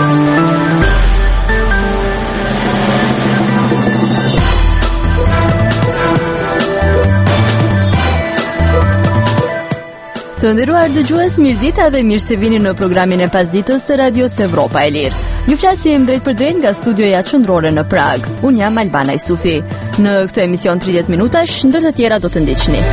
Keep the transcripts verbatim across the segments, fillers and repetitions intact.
Të nderuar dëgjues, mirëdita dhe mirë se vini në programin e pasditës të Radios Evropa e Lirë. Ju flasim drejt për drejt nga studioja qendrore në Prag. Unë jam Albana Isufi. Në këtë emision tridhjetë minutash, ndër të tjera do të ndiqni.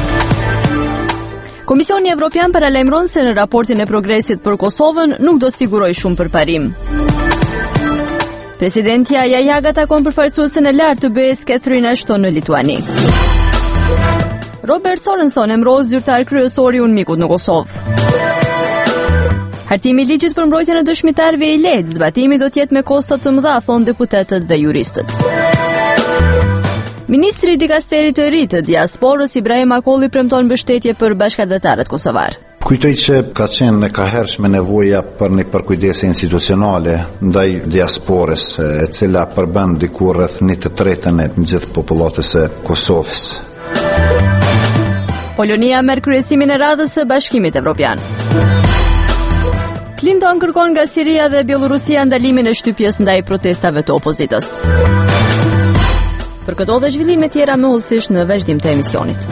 Komisioni Evropian paralajmëron se në raportin e progresit për Kosovën nuk do të figurojë shumë përparim. Presidentja Jajaga takon përfaqësuesen e lartë të B E S Catherine Ashton në Lituani. Robert Sorenson emërohet zyrtar kryesor i UNMIK-ut në Kosovë. Hartimi i ligjit për mbrojtjen e dëshmitarëve i lehtë, zbatimi do të jetë me kosta të mëdha, thonë deputetët dhe juristët. Ministri i dikasterit të ri të diasporës Ibrahim Akolli premton mbështetje për bashkëdhetarët kosovar. Kujtoj që ka qenë e kahershme nevoja për një përkujdesje institucionale ndaj diasporës, e cila përbën diku rreth një të tretën e gjithë popullatës së Kosovës. Polonia merr kryesimin e radhës së Bashkimit Evropian. Clinton kërkon nga Siria dhe Bielorusia ndalimin e shtypjes ndaj protestave të opozitës. Për këto dhe zhvillime tjera më hollësisht në vazhdim të emisionit.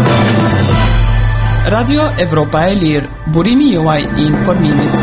Radio Evropa e Lirë, burimi juaj i informimit.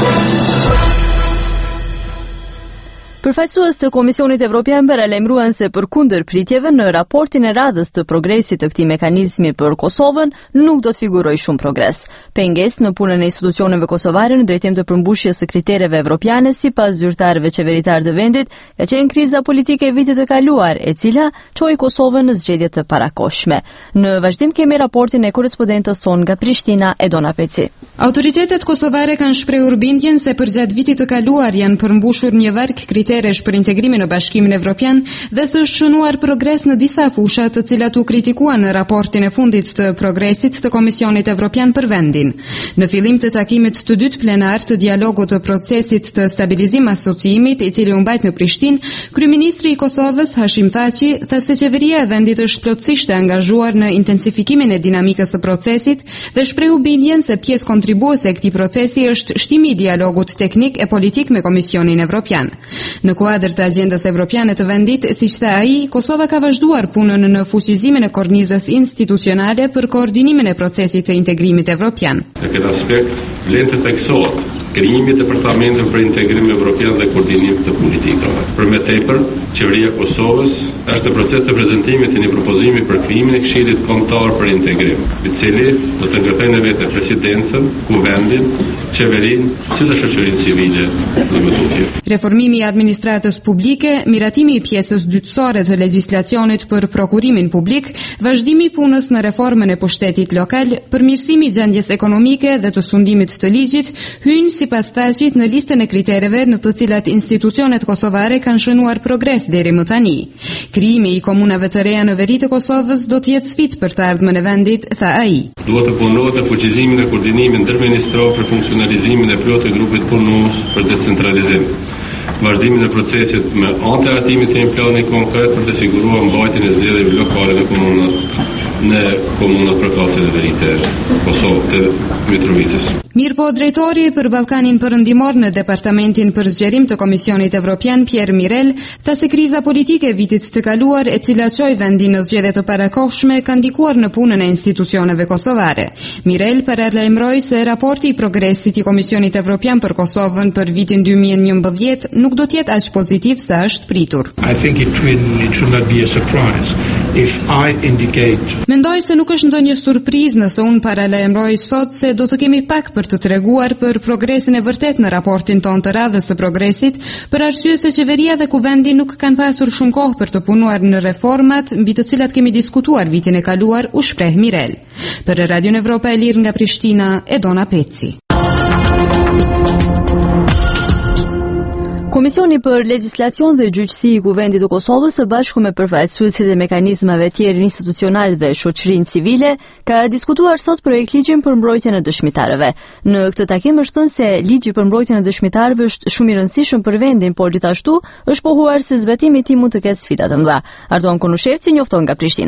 Përfaqësues të Komisionit Evropian paralajmëruan se përkundër pritjeve në raportin e radhës të progresit të këtij mekanizmi për Kosovën nuk do të figurojë shumë progres. Pengesë në punën e institucioneve kosovare në drejtim të përmbushjes së kritereve evropiane sipas zyrtarëve qeveritar të vendit, ka qenë kriza politike e vitit të kaluar, e cila çoi Kosovën në zgjedhje të parakohshme. Në vazhdim kemi raportin e korrespondentës son nga Prishtina, Edona Peci. Autoritetet kosovare kanë shprehur bindjen se përgjatë vitit të kaluar janë përmbushur një varg kriteresh për integrimin në Bashkimin Evropian dhe së është shënuar progres në disa fusha të cilat u kritikuan në raportin e fundit të progresit të Komisionit Evropian për vendin. Në fillim të takimit të dytë plenar të dialogut të procesit të stabilizim asociimit, i cili u mbajt në Prishtinë, kryeministri i Kosovës Hashim Thaçi tha se qeveria e vendit është plotësisht e angazhuar në intensifikimin e dinamikës së procesit dhe shprehu bindjen se pjesë kontribuese e këtij procesi është shtimi i dialogut teknik e politik me Komisionin Evropian. Në kuadër të agjendës evropiane të vendit, siç tha ai, Kosova ka vazhduar punën në fuqizimin e kornizës institucionale për koordinimin e procesit të integrimit evropian. Në këtë aspekt, vlen të theksohet krijimi i departamentit për integrim evropian dhe koordinim të politikave. Për më tepër, qeveria e Kosovës është në proces të prezantimit të një propozimi për krijimin e Këshillit Kombëtar për Integrim, i cili do të ngërthejë në vetë presidencën, kuvendin, qeverinë, si dhe shoqërinë civile në mëtutje. Reformimi i administratës publike, miratimi i pjesës dytësore të legjislacionit për prokurimin publik, vazhdimi i punës në reformën e pushtetit lokal, përmirësimi i gjendjes ekonomike dhe të sundimit të ligjit, hyjnë sipas Thaçit në listën e kritereve në të cilat institucionet kosovare kanë shënuar progres deri më tani. Krijimi i komunave të reja në veri të Kosovës do të jetë sfidë për të ardhmen e vendit, tha ai. Duhet të punohet në fuqizimin e koordinimit ndërministror për funksionalizimin e plotë të grupit punues për decentralizim. Vazhdimin e procesit me anë të hartimit të një plani konkret për të siguruar mbajtjen e zgjedhjeve lokale në komunat në komunat përkatëse të verit të Kosovës të Mitrovicës. Mirpo drejtori për Ballkanin Perëndimor në Departamentin për Zgjerim të Komisionit Evropian Pierre Mirel tha se kriza politike e vitit të kaluar, e cila çoi vendin në zgjedhje të parakohshme, ka ndikuar në punën e institucioneve kosovare. Mirel paralajmëroi se raporti i progresit i Komisionit Evropian për Kosovën për vitin dy mijë e njëmbëdhjetë nuk do të jetë aq pozitiv sa është pritur. I think it will, it should not be a surprise if I indicate. Mendoj se nuk është ndonjë surprizë nëse unë paralajmëroj sot se do të kemi pak për të treguar për progresin e vërtet në raportin ton të radhës së progresit, për arsye se qeveria dhe kuvendi nuk kanë pasur shumë kohë për të punuar në reformat mbi të cilat kemi diskutuar vitin e kaluar, u shpreh Mirel. Për Radion Evropa e Lirë nga Prishtina, Edona Peci. Komisioni për Legjislacion dhe Gjyqësi i Kuvendit të Kosovës së bashku me përfaqësuesit e mekanizmave tjerë institucional dhe shoqërinë civile ka diskutuar sot projekt ligjin për mbrojtjen e dëshmitarëve. Në këtë takim është thënë se ligji për mbrojtjen e dëshmitarëve është shumë i rëndësishëm për vendin, por gjithashtu është pohuar se zbatimi i tij mund të ketë sfida të mëdha. Ardon Konushevci njofton nga Prishtina.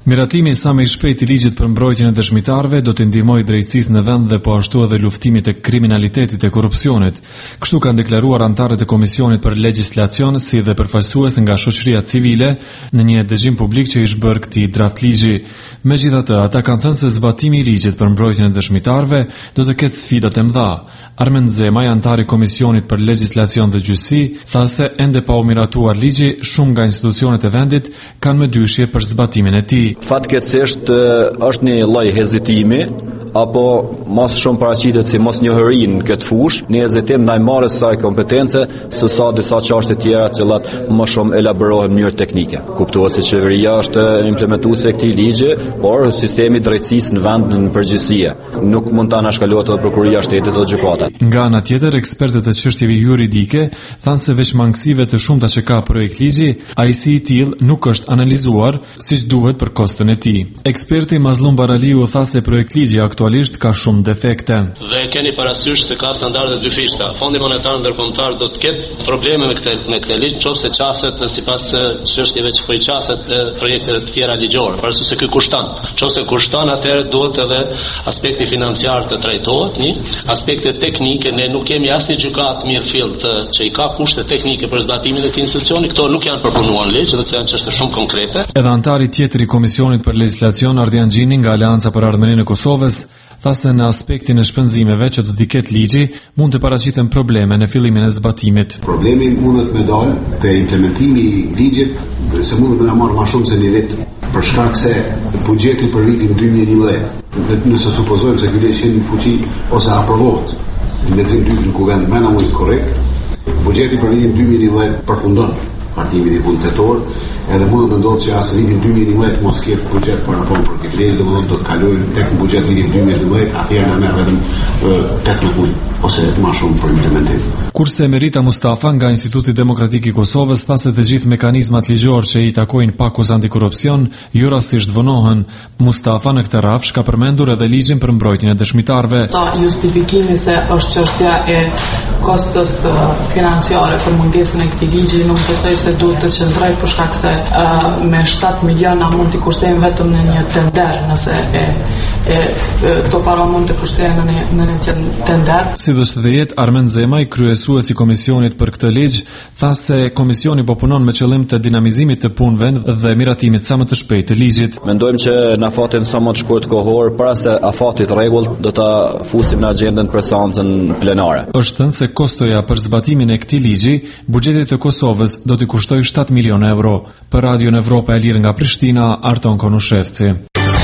Miratimi sa më i shpejt i ligjit për mbrojtjen e dëshmitarëve do të ndihmojë drejtësisë në vend dhe po ashtu edhe luftimit të kriminalitetit e korrupsionit. Kështu kanë deklaruar anëtarët e Komisionit për Legjislacion si dhe përfaqësues nga shoqëria civile në një dëgjim publik që ish bërë këtij draft ligji. Megjithatë, ata kanë thënë se zbatimi i ligjit për mbrojtjen e dëshmitarëve do të ketë sfida të mëdha. Armend Zemaj, anëtar i Komisionit për Legjislacion dhe Gjyqësi, tha se ende pa u miratuar ligji, shumë nga institucionet e vendit kanë më dyshje për zbatimin e tij. Fatkeqësisht është një lloj hezitimi apo mos shumë paraqitet si mos njohëri në këtë fushë, një hezitim ndaj marrjes së saj kompetence se sa disa çështje tjera të cilat më shumë elaborohen në mënyrë teknike. Kuptohet se qeveria është implementuese e këtij ligji, por sistemi i drejtësisë në vend në përgjithësi nuk mund ta anashkalohet edhe prokuroria e shtetit ose gjykata. Nga ana tjetër, ekspertët e çështjeve juridike thanë se veç mangësive të shumta që ka projekt ligji, ai si i tillë nuk është analizuar siç duhet për kostën e tij. Eksperti Mazlum Baraliu tha se projekt ligji aktualisht ka shumë defekte. Dhe keni parasysh se ka standarde dyfishta. Fondi Monetar Ndërkombëtar do të ketë probleme me këtë me këtë ligj, nëse qaset në sipas çështjeve që po i qaset projekte të tjera ligjore. Parasysh se ky kushton. Nëse kushton, atëherë duhet edhe aspekti financiar të trajtohet, një, aspekte teknike, ne nuk kemi asnjë gjykatë mirëfillt që i ka kushte teknike për zbatimin e këtij institucioni, këto nuk janë përpunuar në ligj, dhe këto janë çështje shumë konkrete. Edhe antari tjetër i Komisionit për Legjislacion, Ardian Gjini nga Aleanca për Ardhmërinë e Kosovës, tha se në aspektin e shpenzimeve që do t'i ketë ligji, mund të paraqiten probleme në fillimin e zbatimit. Problemi mundet me dalë te implementimi i ligjit, se mundet me marrë më shumë se një vit, për shkak se buxheti për vitin dy mijë e njëmbëdhjetë, nëse supozojmë se ky ligj në fuqi ose aprovohet në lexim dy në kuvend më në mënyrë korrekt, buxheti për vitin dy mijë e njëmbëdhjetë përfundon partimin e punët tetor, edhe mund të ndodhë që as vitin dy mijë e njëmbëdhjetë mos ketë buxhet para punë për këtë ligj, domethënë do të kalojë tek buxheti i vitit dy mijë e njëmbëdhjetë, atëherë na merr vetëm tetëmbëdhjetë muaj ose më shumë për implementim. Kurse Merita Mustafa nga Instituti Demokratik i Kosovës tha se të gjithë mekanizmat ligjor që i takojnë pakos antikorrupsion jo rastësisht vonohen. Mustafa në këtë rafsh ka përmendur edhe ligjin për mbrojtjen e dëshmitarëve. Justifikimi se është çështja e kostos financiare për mungesën e këtij ligji nuk besoj se duhet të qëndroj për shkak se uh, me shtatë miliona mund të kursejmë vetëm në një tender, nëse e, e, e këto para mund të kursejnë në, në një tender. Sidoqë të jetë, Armend Zemaj, kryesuesi i komisionit për këtë ligj, tha se komisioni po punon me qëllim të dinamizimit të punëve dhe miratimit sa më të shpejtë të ligjit. Mendojmë që në afatin sa më të shkurt kohor, para se afatit rregullt, do ta fusim në agjendën për seancën plenare. Është thënë se kostoja për zbatimin e këtij ligji, buxheti të Kosovës do t'i kushtojë shtatë miliona euro. Për Radion Evropa e Lirë nga Prishtina, Arton Konushevci.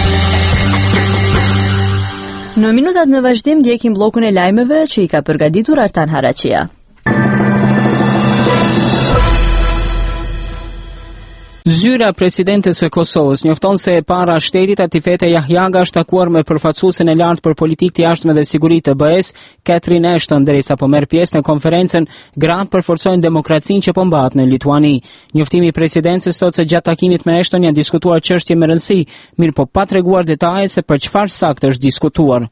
Në minutat në vazhdim ndjekim bllokun e lajmeve që i ka përgatitur Artan Haraçia. Zyra presidentes së Kosovës njofton se e para shtetit Atifete Jahjaga është takuar me përfaqësuesin e lartë për politikë të jashtme dhe siguri të B E-s, Catherine Ashton, derisa po merr pjesë në konferencën Gratë përforcojnë demokracinë që po mbahet në Lituani. Njoftimi i presidencës thotë se gjatë takimit me Ashton janë diskutuar çështje me rëndësi, mirë po pa treguar detaje se për çfarë saktë është diskutuar.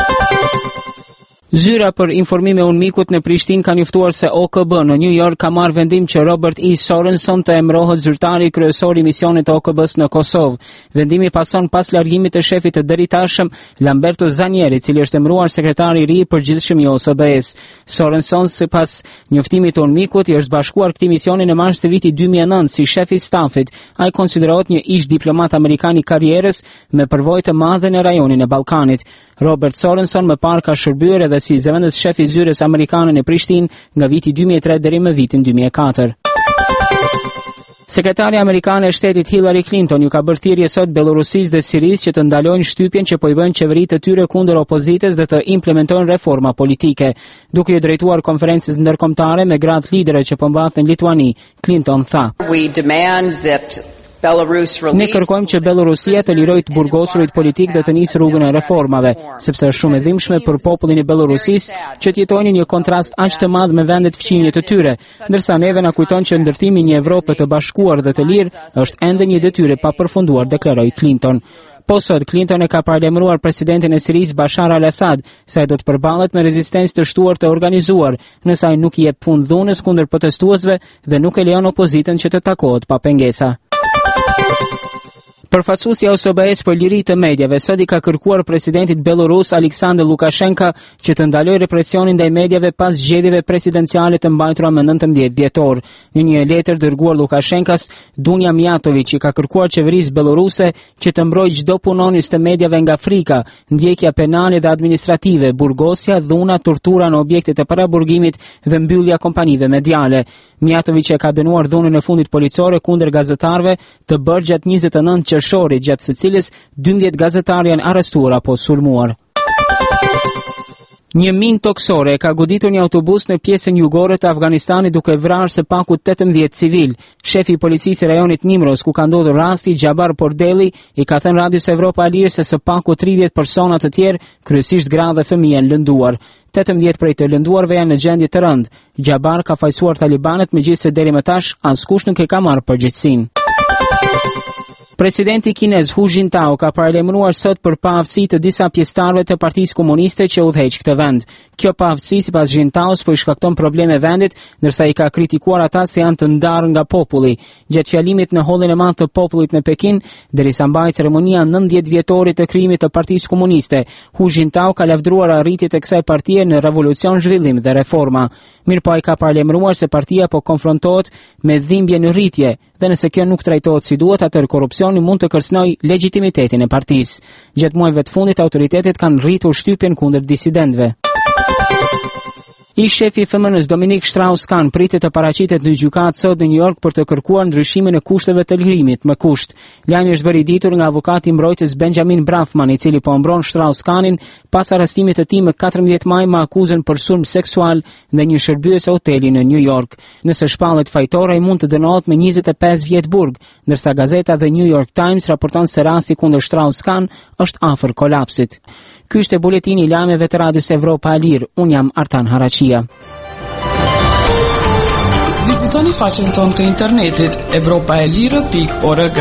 Zyra për informime unmikut në Prishtinë ka njoftuar se O K B në New York ka marrë vendim që Robert E. Sorenson të emërohet zyrtari kryesor i misionit të O K B-s në Kosovë. Vendimi pason pas largimit të shefit të dëritashëm Lamberto Zanieri, i cili është emëruar sekretari i ri i përgjithshëm i O S B-s. Sorenson, sipas njoftimit të unmikut, i është bashkuar këtij misioni në mars të vitit dy mijë e nëntë si shef i stafit. Ai konsiderohet një ish diplomat amerikan i karrierës me përvojë të madhe në rajonin e Ballkanit. Robert Sorenson më parë ka shërbyer edhe si zëvendës shef i zyrës amerikane në Prishtinë nga viti dy mijë e tre deri në vitin dy mijë e katër. Sekretari amerikane e shtetit Hillary Clinton ju ka bërë thirrje sot Bellorusisë dhe Sirisë që të ndalojnë shtypjen që po i bëjnë qeveritë të tyre kundër opozitës dhe të implementojnë reforma politike. Duke u drejtuar konferencës ndërkombëtare me gratë lidere që po mbahen në Lituani, Clinton tha: We demand that Ne kërkojmë që Belorusia të lirojë të burgosurit politik dhe të nisë rrugën e reformave, sepse është shumë e dhimbshme për popullin e Belorusisë që të jetojnë një kontrast aq të madh me vendet fqinje të tyre, ndërsa neve na kujton që ndërtimi i një Evrope të bashkuar dhe të lirë është ende një detyrë pa përfunduar, deklaroi Clinton. Po sot Clinton e ka paralajmëruar presidentin e Sirisë Bashar al-Assad se ai do të përballet me rezistencë të shtuar të organizuar, nëse ai nuk i jep fund dhunës kundër protestuesve dhe nuk e lejon opozitën që të takohet pa pengesa. Përfaqësuesja e O S B E-s për liri të mediave sot i ka kërkuar presidentit belorus Aleksandr Lukashenko që të ndalojë represionin ndaj mediave pas zgjedhjeve presidenciale të mbajtura më nëntëmbëdhjetë dhjetor. Në një letër dërguar Lukashenkos, Dunja Mijatović i ka kërkuar qeverisë beloruse që të mbrojë çdo punonis të mediave nga frika, ndjekja penale dhe administrative, burgosja, dhuna, tortura në objekte të paraburgimit dhe mbyllja kompanive mediale. Mijatović e ka dënuar dhunën e fundit policore kundër gazetarëve të bërë gjatë njëzet e nëntë qershorit, gjatë së cilës dymbëdhjetë gazetarë janë arrestuar apo sulmuar. Një minë toksore ka goditur një autobus në pjesën jugore të Afganistanit duke vrarë së paku tetëmbëdhjetë civil. Shefi i policisë së rajonit Nimros, ku ka ndodhur rasti, Xhabar Pordeli, i ka thënë Radios Evropa e Lirë se së paku tridhjetë persona të tjerë, kryesisht gra dhe fëmijë, janë lënduar. tetëmbëdhjetë prej të lënduarve janë në gjendje të rëndë. Xhabar ka fajsuar talibanet, megjithëse deri më tash askush nuk e ka marrë përgjegjësinë. Presidenti kinez Hu Jintao ka paralajmëruar sot për paaftësi të disa pjesëtarëve të Partisë Komuniste që udhëheq këtë vend. Kjo paaftësi sipas Jintaos po i shkakton probleme vendit, ndërsa i ka kritikuar ata se janë të ndarë nga populli. Gjatë fjalimit në Hallin e Madh të Popullit në Pekin, derisa mbahej ceremonia nëntëdhjetë vjetorit të krijimit të Partisë Komuniste, Hu Jintao ka lavdruar arritjet e kësaj partie në revolucion, zhvillim dhe reforma. Mirpo ai ka paralajmëruar se partia po konfrontohet me dhimbje në rritje dhe nëse kjo nuk trajtohet si duhet, atëherë korrupsioni mund të kërcënojë legitimitetin e partisë. Gjatë muajve të fundit autoritetet kanë rritur shtypjen kundër disidentëve. Ish shefi i F M N-s Dominik Strauss-Kahn pritet të paraqitet në gjykatë sot në New York për të kërkuar ndryshimin e kushteve të lirimit me kusht. Lajmi është bërë i ditur nga avokati i mbrojtës Benjamin Brafman, i cili po mbron Strauss-Kahnin pas arrestimit të tij më katërmbëdhjetë maj me akuzën për sulm seksual në një shërbyes hoteli në New York. Nëse shpallet fajtor, ai mund të dënohet me njëzet e pesë vjet burg, ndërsa gazeta The New York Times raporton se rasti kundër Strauss-Kahn është afër kolapsit. Ky është buletini i lajmeve të Radios Evropa e Lirë. Un jam Artan Haraqia. Vizitoni faqen tonë të internetit evropa e lirë pikë org.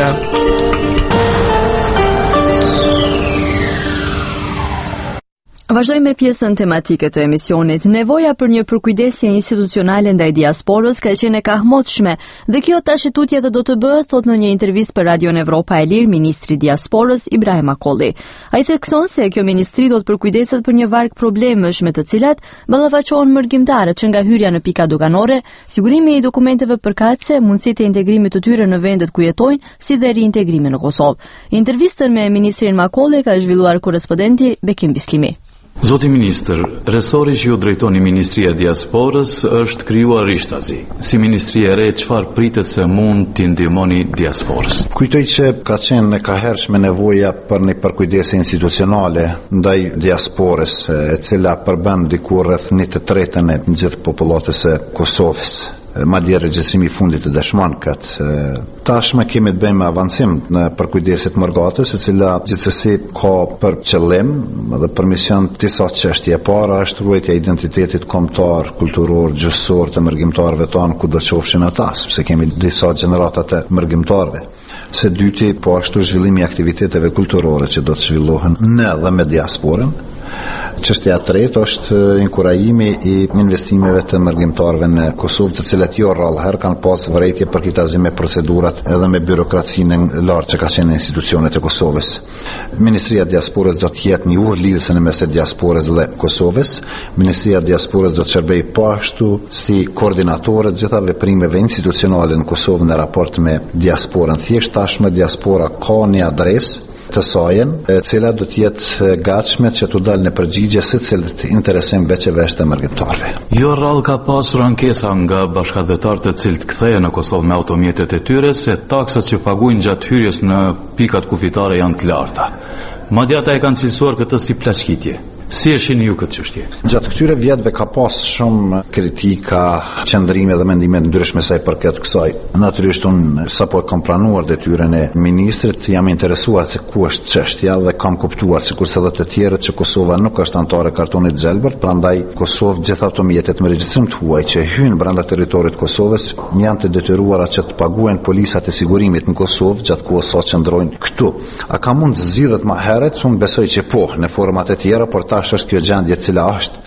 Vazhdojmë me pjesën tematike të emisionit. Nevoja për një përkujdesje institucionale ndaj diasporës ka qenë e kahmotshme dhe kjo tash e tutje dhe do të bëhet, thot në një intervistë për Radion Evropa e Lirë ministri i diasporës Ibrahim Akolli. Ai thekson se kjo ministri do të përkujdeset për një varg problemesh me të cilat ballafaqohen mërgjimtarët që nga hyrja në pika doganore, sigurimi i dokumenteve përkatëse, mundësitë e integrimit të tyre në vendet ku jetojnë, si dhe riintegrimi në Kosovë. Intervistën me ministrin Akolli ka zhvilluar korrespondenti Bekim Bislimi. Zoti Ministër, resori që ju drejtoni Ministria e Diasporës është krijuar rishtazi. Si Ministri e re, çfarë pritet se mund t'i ndihmoni diasporës? Kujtoj që ka qenë e kahershme nevoja për një përkujdesje institucionale ndaj diasporës, e cila përbën diku rreth një të tretën e gjithë popullatës së Kosovës. Madje regjistrimi i fundit të dëshmon këtë. Tashmë kemi të bëjmë avancim në përkujdesjet mërgatës, e cila gjithsesi ka për qëllim dhe për mision disa çështje. Para është ruajtja e identitetit kombëtar, kulturor, gjuhësor të mërgjimtarëve tonë kudo qofshin ata, sepse kemi disa gjenerata të mërgjimtarëve. Së dyti, po ashtu zhvillimi i aktiviteteve kulturore që do të zhvillohen në dhe me diasporën. Çështja e tretë është inkurajimi i investimeve të mërgjimtarëve në Kosovë, të cilat jo rrallëherë kanë pas vërejtje përkitazim me procedurat edhe me birokracinë e lartë që ka qenë institucionet e Kosovës. Ministria e Diasporës do të jetë një urë lidhëse në mes të diasporës dhe Kosovës. Ministria e Diasporës do të shërbejë po ashtu si koordinatore të gjitha veprimeve institucionale në Kosovë në raport me diasporën. Thjesht tashmë diaspora ka një adresë të sajën, e cila do të jetë gatshme që të dalë në përgjigje se cilët interesim veç e veç të mërgjimtarëve. Jo rrallë ka pasur ankesa nga bashkëdhetarët të cilët kthehen në Kosovë me automjetet e tyre se taksat që paguajnë gjatë hyrjes në pikat kufitare janë të larta. Madje ata e kanë cilësuar këtë si plaçkitje. Si e shihni ju këtë çështje? Gjatë këtyre vjetëve ka pas shumë kritika, qëndrime dhe mendime të ndryshme sa i përket kësaj. Natyrisht unë sapo e kam pranuar detyrën e ministrit, jam interesuar se ku është çështja dhe kam kuptuar sikurse edhe të tjerët që Kosova nuk është antare e kartonit Xhelbert, prandaj Kosovë gjithë automjetet me regjistrim të huaj që hyjnë brenda territorit të Kosovës janë të detyruara që të paguajnë polisat e sigurimit në Kosovë gjatë kohës sa qëndrojnë këtu. A ka mund zgjidhet më herët? Unë besoj që po, në format e tjera, por tash është kjo gjendje cila është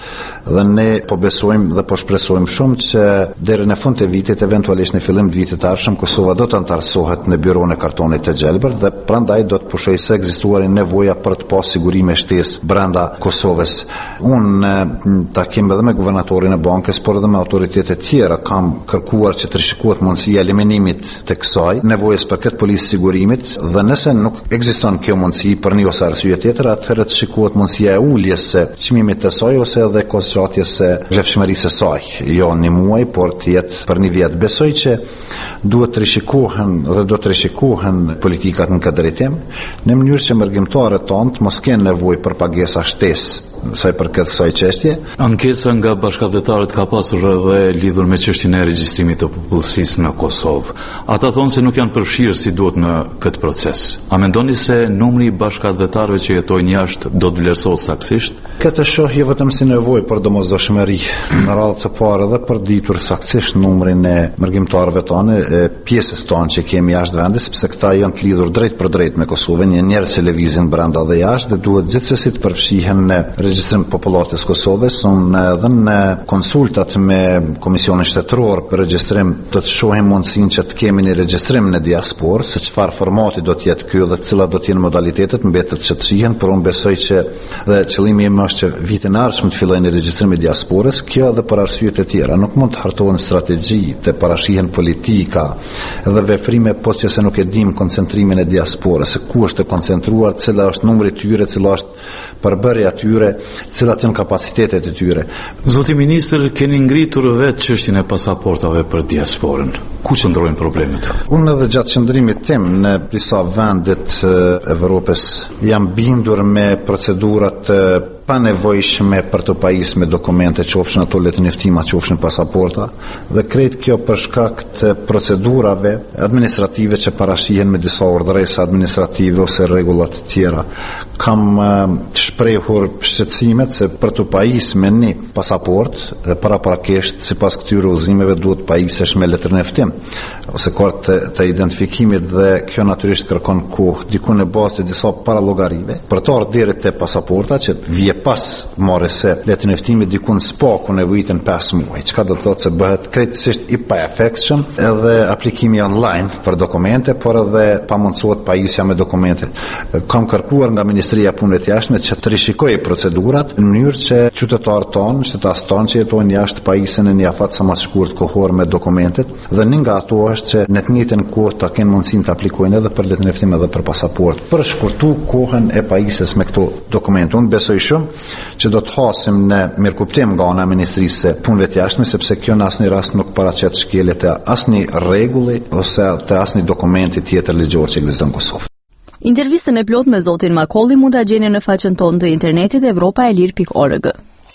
Dhe ne po besojmë dhe po shpresojmë shumë që deri në fund të vitit, eventualisht në fillim të vitit të ardhshëm, Kosova do të antarësohet në byron e kartonit të gjelbër dhe prandaj do të pushoj se ekzistuarin nevoja për të pas sigurime shtesë brenda Kosovës. Unë takim edhe me guvernatorin e bankës, por edhe me autoritetet tjera kam kërkuar që të rishikohet mundësia eliminimit të kësaj nevojës për këtë policë sigurimit, dhe nëse nuk ekziston kjo mundësi për një ose arsye tjetër, atëherë të shikohet mundësia e uljes së çmimit të saj ose edhe kohëzgjatjes së vlefshmërisë së saj, jo një muaj, por të jetë për një vit. Besoj që duhet të rishikohen dhe do të rishikohen politikat në këtë drejtim, në mënyrë që mërgjimtarët tonë mos kenë nevojë për pagesa shtesë sa i përket kësaj çështje. Ankesa nga bashkëdhetarët ka pasur edhe lidhur me çështjen e regjistrimit të popullsisë në Kosovë. Ata thonë se nuk janë përfshirë si duhet në këtë proces. A mendoni se numri i bashkëdhetarëve që jetojnë jashtë do të vlerësohet saktësisht? Këtë shoh jo vetëm si nevojë por domosdoshmëri, në radhë të parë edhe për ditur saktësisht numrin e mërgjimtarëve tonë, e pjesës tonë që kemi jashtë vendit, sepse këta janë të lidhur drejt për drejt me Kosovën, një njerëz që lëvizin brenda dhe jashtë, dhe duhet gjithsesi të përfshihen në regjistrim të popullatës Kosovës. Unë edhe në konsultat me Komisionin Shtetëror për regjistrim do të shohim mundësinë që të kemi një regjistrim në diasporë, se çfarë formati do të jetë ky dhe cilat do të jenë modalitetet, mbetet që të shihen, por unë besoj që dhe qëllimi im është që vitin e ardhshëm të fillojë një regjistrim i diasporës, kjo edhe për arsye të tjera. Nuk mund të hartohen strategji, të parashihen politika dhe veprime post që se nuk e dim koncentrimin e diasporës, se ku është të koncentruar, cila është numri i tyre, cila është përbërja e tyre, cilat janë kapacitetet e tyre. Zoti ministër, keni ngritur vetë çështjen e pasaportave për diasporën. Ku qëndrojnë problemet? Unë edhe gjatë qëndrimit tim në disa vendet e Evropës jam bindur me procedurat pa nevojshme për të pajis me dokumente, qofshin ato letë njoftima, qofshin pasaporta, dhe krejt kjo për shkak të procedurave administrative që parashihen me disa urdhëresa administrative ose rregullat të tjera. Kam uh, shprehur shqetësimet se për të pajis me një pasaport, paraprakisht sipas këtyre udhëzimeve duhet pajisesh me letër njoftim ose kartë të, të identifikimit, dhe kjo natyrisht kërkon kohë, diku në bazë të disa parallogarive për të ardhur deri te pasaporta që vije pas marrjes së letër njoftimit diku në spaku nevojitën pesë muaj, çka do të thotë se bëhet krejtësisht i pa-efektshëm edhe aplikimi online për dokumente, por edhe pamundsohet pajisja me dokumente. Kam kërkuar nga Ministria e Punëve të Jashtme që të rishikojë procedurat në mënyrë që qytetarët tonë, shtetasë tonë që jetojnë jashtë pajisen në një afat sa më shkurt kohor me dokumentet, dhe një nga ato është që në të njëjtën kohë ta kenë mundësinë të aplikojnë edhe për letër njoftim edhe për pasaport, për shkurtu kohën e pajisjes me këto dokumente. Unë besoj shumë që do të hasim në mirëkuptim nga ana e Ministrisë së Punëve të Jashtme, sepse kjo në asnjë rast nuk paraqet shkeljet e asnjë rregulli ose të asnjë dokumenti tjetër ligjor që ekziston në Kosovë. Intervistën e plot me zotin Makolli mund ta gjeni në faqen tonë të internetit evropaelir pikë org.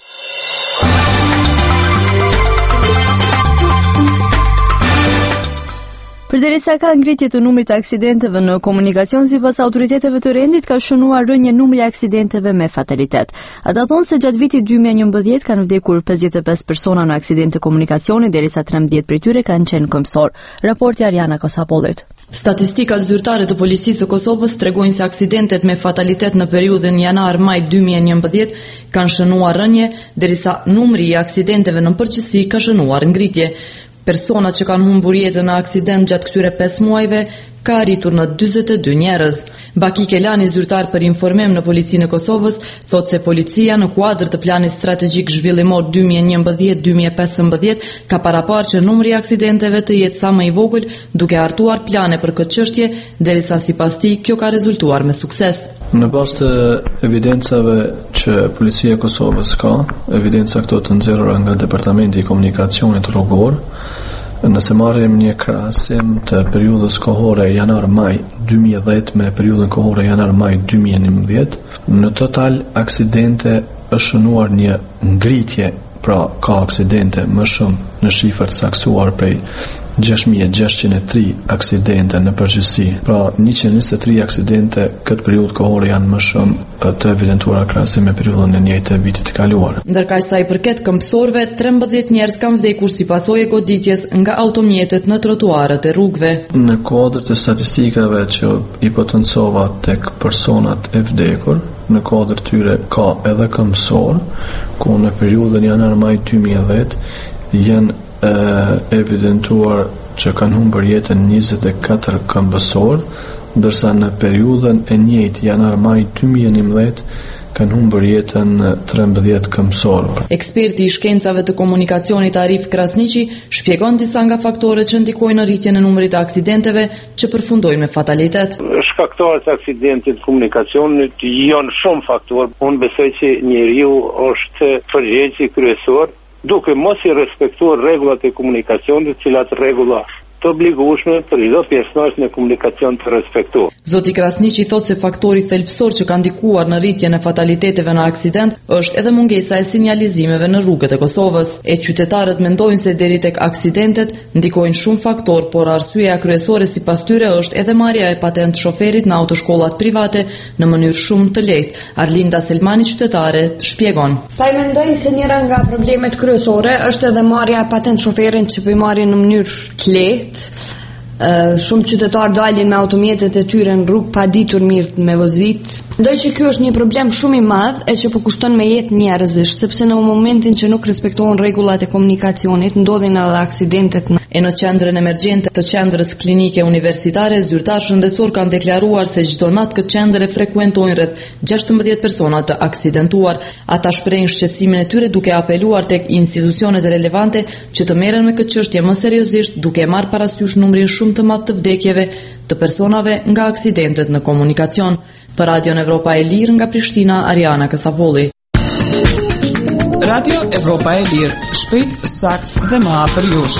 Përderisa ka ngritje të numrit të aksidenteve në komunikacion, sipas autoriteteve të rendit ka shënuar rënje numri aksidenteve me fatalitet. Ata thonë se gjatë vitit dy mijë e njëmbëdhjetë kanë vdekur pesëdhjetë e pesë persona në aksidente komunikacioni, derisa trembëdhjetë prej tyre kanë qenë këmbësor. Raporti Ariana Kosapollit. Statistikat zyrtare të policisë së Kosovës tregojnë se aksidentet me fatalitet në periudhën janar-maj dy mijë e njëmbëdhjetë kanë shënuar rënje, derisa numri i aksidenteve në përgjithësi ka shënuar ngritje. Personat që kanë humbur jetën në aksident gjatë këtyre pesë muajve ka arritur në dyzet e dy njerëz. Baki Kelani, zyrtar për informim në policinë e Kosovës, thotë se policia në kuadër të planit strategjik zhvillimor dy mijë e njëmbëdhjetë dy mijë e pesëmbëdhjetë ka paraparë që numri i aksidenteve të jetë sa më i vogël, duke hartuar plane për këtë çështje, derisa sipas tij kjo ka rezultuar me sukses. Në bazë të evidencave që policia e Kosovës ka, evidenca këto të nxjerrura nga Departamenti i Komunikacionit Rrugor, nëse marrim një krahasim të periudhës kohore janar-maj dy mijë e dhjetë me periudhën kohore janar-maj dy mijë e njëmbëdhjetë, në total aksidente është shënuar një ngritje, pra ka aksidente më shumë në shifër të saktuar prej gjasht mijë e gjashtëqind e tre aksidente në përgjithësi. Pra njëqind e njëzet e tre aksidente këtë periudhë kohore janë më shumë të evidentuara krahasim me periudhën e njëjtë të vitit të kaluar. Ndërkaq sa i përket këmbësorëve, trembëdhjetë njerëz kanë vdekur si pasojë e goditjes nga automjetet në trotuarët e rrugëve. Në kuadër të statistikave që i potencova tek personat e vdekur, në kuadër tyre ka edhe këmbësor, ku në periudhën janar-maj dy mijë e dhjetë janë e, evidentuar që kanë humbur jetën njëzet e katër këmbësor, ndërsa në periudhën e njëjtë janar-maj dy mijë e njëmbëdhjetë kanë humbur jetën trembëdhjetë këmbësorë. Eksperti i shkencave të komunikacionit Arif Krasniqi shpjegon disa nga faktorët që ndikojnë në rritjen e numrit të aksidenteve që përfundojnë me fatalitet. Shkaktarët e aksidentit të komunikacionit janë shumë faktorë. Unë besoj që njeriu është përgjegjësi kryesor duke mos i respektuar rregullat e komunikacionit, të cilat rregulla të obligueshme për çdo pjesëmarrës në komunikacion të respektuar. Zoti Krasniqi thotë se faktori thelbësor që ka ndikuar në rritjen e fataliteteve në aksident është edhe mungesa e sinjalizimeve në rrugët e Kosovës. E qytetarët mendojnë se deri tek aksidentet ndikojnë shumë faktor, por arsyeja kryesore sipas tyre është edhe marrja e patent shoferit në autoshkollat private në mënyrë shumë të lehtë. Arlinda Selmani, qytetare, shpjegon. Ta i mendojnë se njëra nga problemet kryesore është edhe marrja e patent shoferin që po i marrin në mënyrë të lehtë. Uh, shumë qytetarë dalin me automjetet e tyre në rrugë pa ditur mirë me vozit. Mendoj që ky është një problem shumë i madh e që po kushton me jetë njerëzish, sepse në momentin që nuk respektohen rregullat e komunikacionit, ndodhin edhe aksidentet. Në... E në qendrën emergjente të qendrës klinike universitare, zyrtarë shëndetësor kanë deklaruar se çdo natë këtë qendër e frekuentojnë rreth gjashtëmbëdhjetë persona të aksidentuar. Ata shprehin shqetësimin e tyre duke apeluar tek institucionet relevante që të merren me këtë çështje më seriozisht, duke marrë parasysh numrin shumë të madh të vdekjeve të personave nga aksidentet në komunikacion. Për Radio Evropa e Lirë nga Prishtina, Ariana Kasapolli. Radio Evropa e Lirë, shpejt, sakt dhe më afër jush.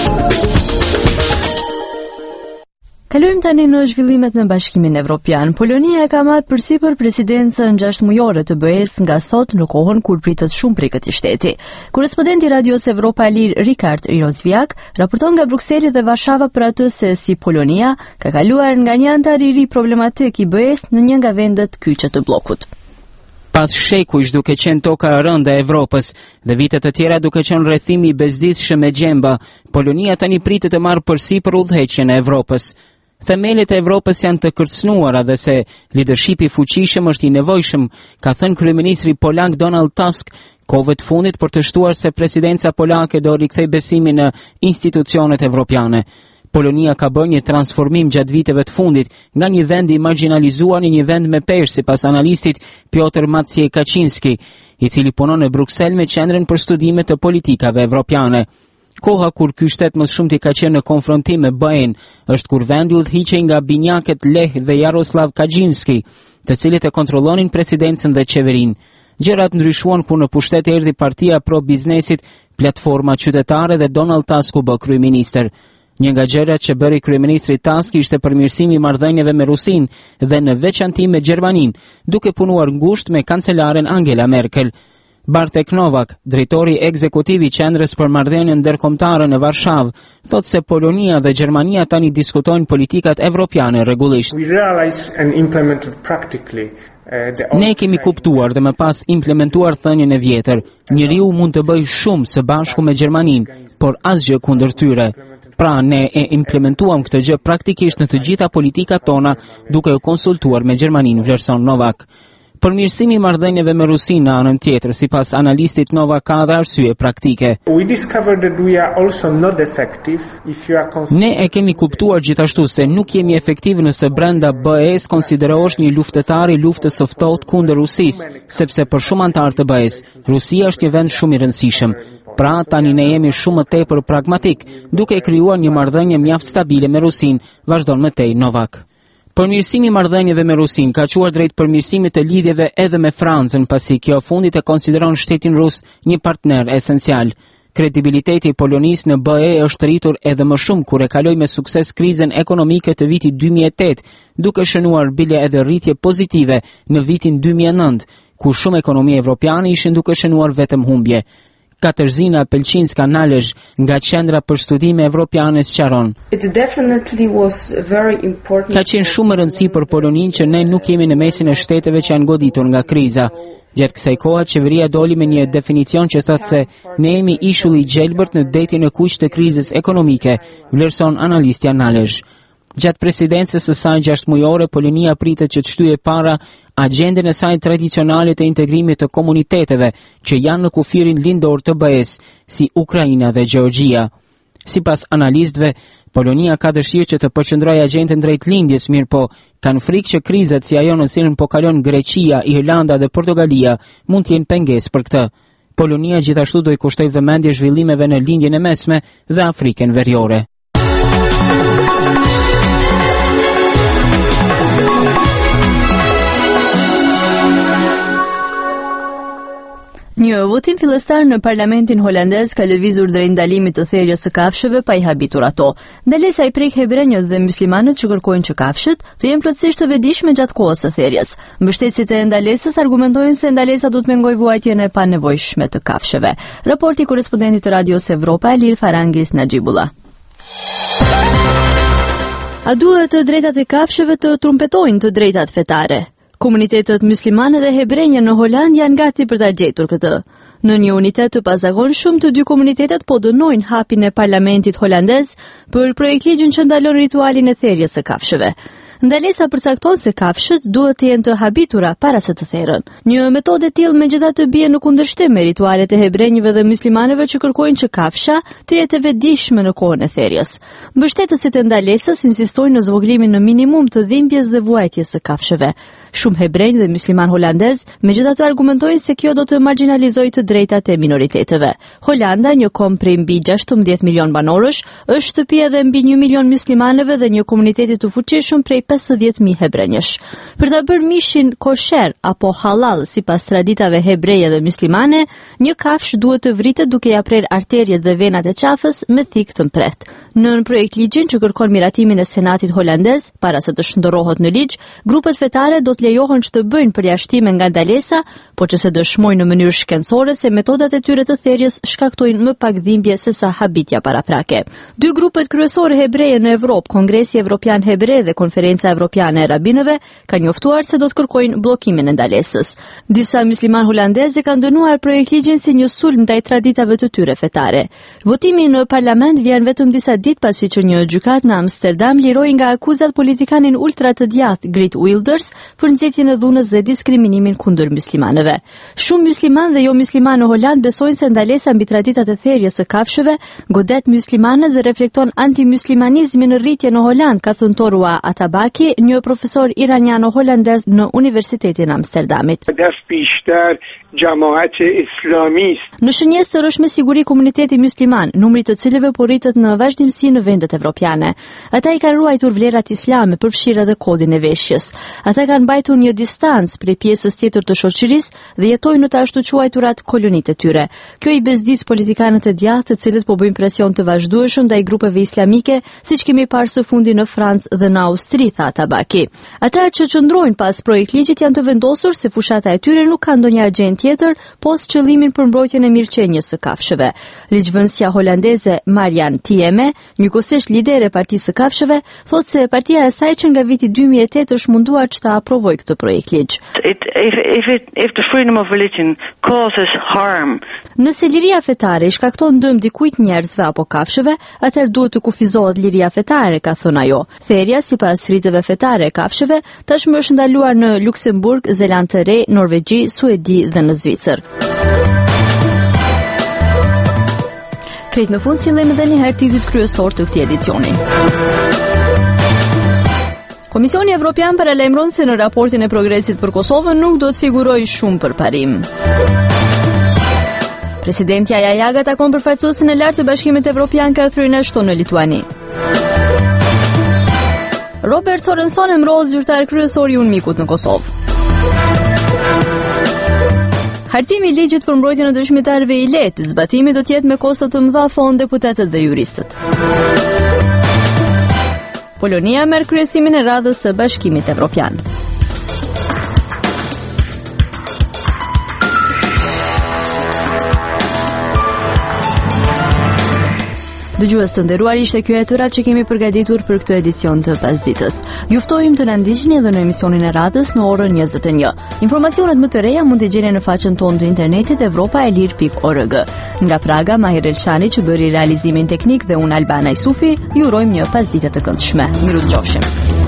Kalojmë tani në zhvillimet në Bashkimin Evropian. Polonia ka marrë përsipër presidencën gjashtë mujore të B E-s nga sot, në kohën kur pritet shumë prej këtij shteti. Korrespondenti i Radios Evropa e Lirë Rikard Irozviak raporton nga Brukseli dhe Varshava për atë se si Polonia ka kaluar nga një antar i ri problematik i B E-s në një nga vendet kyçe të bllokut. Pas shekuj duke qenë toka e rëndë e Evropës dhe vitet të tjera duke qenë rrethimi i bezdisshëm me gjemba, Polonia tani pritet të marrë përsipër udhëheqjen e Evropës. Themelet e Evropës janë të kërcënuara dhe se lidershipi fuqishëm është i nevojshëm, ka thënë kryeministri polak Donald Tusk kohëve të fundit për të shtuar se presidenca polake do rikthej besimin në institucionet evropiane. Polonia ka bërë një transformim gjatë viteve të fundit nga një vend i marginalizuar në një vend me peshë, sipas analistit Piotr Maciej Kaczynski, i cili punon në Bruksel me qendrën për studime të politikave evropiane. Koha kur ky shtet më shumë ka qenë në konfrontim me B E-n është kur vendi udhëhiqej nga binjakët Lech dhe Jaroslav Kaczynski, të cilët e kontrollonin presidencën dhe qeverinë. Gjërat ndryshuan kur në pushtet erdhi partia pro-biznesit, Platforma Qytetare dhe Donald Tusk u bë kryeministër. Një nga gjërat që bëri kryeministri Tusk ishte përmirësimi i marrëdhënieve me Rusinë dhe në veçantë me Gjermaninë, duke punuar ngushtë me kancelaren Angela Merkel. Bartek Novak, drejtori ekzekutiv i qendrës për marrëdhënien ndërkombëtare në Varshavë, thotë se Polonia dhe Gjermania tani diskutojnë politikat evropiane rregullisht. Ne kemi kuptuar dhe më pas implementuar thënien e vjetër. Njeriu mund të bëjë shumë së bashku me Gjermaninë, por asgjë kundër tyre. Pra ne e implementuam këtë gjë praktikisht në të gjitha politikat tona duke u konsultuar me Gjermaninë, vlerëson Novak. Përmirësimi i marrëdhënieve me Rusinë në anën tjetër, sipas analistit Novak, ka dhe arsye praktike. Ne e kemi kuptuar gjithashtu se nuk jemi efektiv nëse brenda B E-s konsiderohesh një luftëtar i luftës së ftohtë kundër Rusisë, sepse për shumë anëtar të B E-s, Rusia është një vend shumë i rëndësishëm. Pra tani ne jemi shumë më tepër pragmatik, duke krijuar një marrëdhënie mjaft stabile me Rusinë, vazhdon më tej Novak. Përmirësimi i marrëdhënieve me Rusinë ka quar drejt përmirësimit të lidhjeve edhe me Francën, pasi kjo fundit e konsideron shtetin rus një partner esencial. Kredibiliteti i Polonisë në B E është rritur edhe më shumë kur e kaloi me sukses krizën ekonomike të vitit dy mijë e tetë, duke shënuar bile edhe rritje pozitive në vitin dy mijë e nëntë, ku shumë ekonomi evropiane ishin duke shënuar vetëm humbje. Katerzina Pelçinska Nalezh nga Qendra për Studime Evropiane sqaron. Ka qenë shumë e rëndësishme për Poloninë që ne nuk jemi në mesin e shteteve që janë goditur nga kriza. Gjatë kësaj kohe, qeveria doli me një definicion që thotë se ne jemi ishulli i gjelbërt në detjen e kuq të krizës ekonomike, vlerëson analistja Nalezh. Gjatë presidencës së saj gjashtëmujore, Polonia pritet që të shtyjë para agjendën e saj tradicionale të integrimit të komuniteteve që janë në kufirin lindor të B E-s, si Ukraina dhe Gjeorgjia. Sipas analistëve, Polonia ka dëshirë që të përqendrojë agjendën drejt lindjes, mirë po kanë frikë që krizat si ajo në cilën po kalon Greqia, Irlanda dhe Portogalia mund të jenë pengesë për këtë. Polonia gjithashtu do i kushtoj vëmendje zhvillimeve në lindjen e mesme dhe Afrikën Veriore. Një votim fillestar në parlamentin holandez ka lëvizur drejt ndalimit të therrjes së kafshëve pa i habitur ato. Ndalesa i prek hebrenjët dhe muslimanët që kërkojnë që kafshët të jenë plotësisht të vetëdijshme gjatë kohës së therrjes. Mbështetësit e ndalesës argumentojnë se ndalesa do të mengojë vuajtjen e panevojshme të kafshëve. Raporti korrespondentit të Radios Evropa Elir Farangis Naxhibullah. A duhet të drejtat e kafshëve të trumpetojnë të drejtat fetare? Komunitetet muslimane dhe hebrenje në Holand janë gati për ta gjetur këtë. Në një unitet të pazagonshëm, të dy komunitetet po dënojnë hapjen e parlamentit holandez për projektligjin që ndalon ritualin e therrjes së kafshëve. Ndalesa përcakton se kafshët duhet të jenë të habitura para se të therrën. Një metodë e tillë megjithatë bie në kundërshtim me ritualet e hebrenjëve dhe muslimanëve që kërkojnë që kafsha të jetë e vetëdijshme në kohën e therrjes. Mbështetësit e ndalesës insistojnë në zvogëlimin në minimum të dhimbjes dhe vuajtjes së kafshëve. Shumë hebrenj dhe musliman holandez megjithatë argumentojnë se kjo do të marginalizojë të drejtat e minoriteteve. Holanda, një kom prej mbi gjashtëmbëdhjetë milion banorësh, është shtëpi edhe mbi një milion muslimanëve dhe një komuniteti të fuqishëm prej pesëdhjetë mijë hebrenjësh. Për ta bërë mishin kosher apo halal sipas traditave hebreje dhe muslimane, një kafsh duhet të vritet duke ia prerë arterjet dhe venat e qafës me thikë të mprehtë. Në projekt ligjin që kërkon miratimin e Senatit holandez para se të shndërrohet në ligj, grupet fetare do të lejohen që të bëjnë përjashtime nga ndalesa, por që se dëshmojnë në mënyrë shkencore se metodat e tyre të therrjes shkaktojnë më pak dhimbje se sa habitja paraprake. Dy grupet kryesore hebreje në Evropë, Kongresi Evropian Hebre dhe Konferenca Evropiane e Rabinëve, kanë njoftuar se do të kërkojnë bllokimin e ndalesës. Disa musliman holandezë kanë dënuar projektligjin si një sulm ndaj traditave të tyre fetare. Votimi në parlament vjen vetëm disa ditë pasi që një gjykat në Amsterdam liroi nga akuzat politikanin ultra të djathtë Geert Wilders për nxitjen e dhunës dhe diskriminimin kundër muslimanëve. Shumë musliman dhe jo musliman në Holand besojnë se ndalesa mbi traditat e therrjes së kafshëve godet muslimanët dhe reflekton antimuslimanizmin në rritje në Holand, ka thënë Torua Atabaki, një profesor iraniano-holandez në Universitetin e Amsterdamit. Në shënjestër është me siguri komuniteti musliman, numri të cilëve po rritet në vazhdimsi në vendet evropiane. Ata i kanë ruajtur vlerat islame, përfshirë edhe kodin e veshjes. Ata kanë mbajtur një distancë prej pjesës tjetër të shoqërisë dhe jetojnë në të ashtu quajturat kolonitë e tyre. Kjo i bezdis politikanët e djathtë, të cilët po bëjnë presion të vazhdueshëm ndaj grupeve islamike, siç kemi parë së fundi në Francë dhe në Austri, tha Tabaki. Ata që qëndrojnë pas projektligjit janë të vendosur se fushata e tyre nuk ka ndonjë agjendë tjetër, pos qëllimin për mbrojtjen e mirëqenies së kafshëve. Ligjvënësia holandeze Marian Thieme, njëkohësisht lider e Partisë së Kafshëve, thotë se partia e saj që nga viti dy mijë e tetë është munduar që ta aprovojë këtë projektligj. If, if, it, if the freedom of religion causes harm, Nëse liria fetare i shkakton dëm dikujt njerëzve apo kafshëve, atëherë duhet të kufizohet liria fetare, ka thënë ajo. Therrja sipas riteve fetare e kafshëve tashmë është ndaluar në Luksemburg, Zeland të Re, Norvegji, Suedi dhe në Zvicër. Krejt në fund sillemi edhe një herë titujt kryesor të këtij edicioni. Komisioni Evropian paralajmëron se në raportin e progresit për Kosovën nuk do të figurojë shumë përparim. Presidenti Aja Jaga takon përfaqësuesin e lartë të Bashkimit Evropian Catherine Ashton në Lituani. Robert Sorenson emërohet zyrtar kryesor i UNMIK-ut në Kosovë. Hartimi i ligjit për mbrojtjen e dëshmitarëve i lehtë, zbatimi do të jetë me kosta të mëdha, thonë deputetët dhe juristët. Polonia merr kryesimin e radhës së Bashkimit Evropian. Dëgjues të nderuar, ishte ky heturat që kemi përgatitur për këtë edicion të pasdites. Ju ftojmë të na ndiqni edhe në emisionin e radhës në orën njëzet e një. Informacionet më të reja mund t'i gjeni në faqen tonë të internetit evropaelir pikë org. Nga Praga, Mahir Elçani që bëri realizimin teknik dhe unë Albana Isufi, ju urojmë një pasdite të këndshme. Miru dëgjofshim.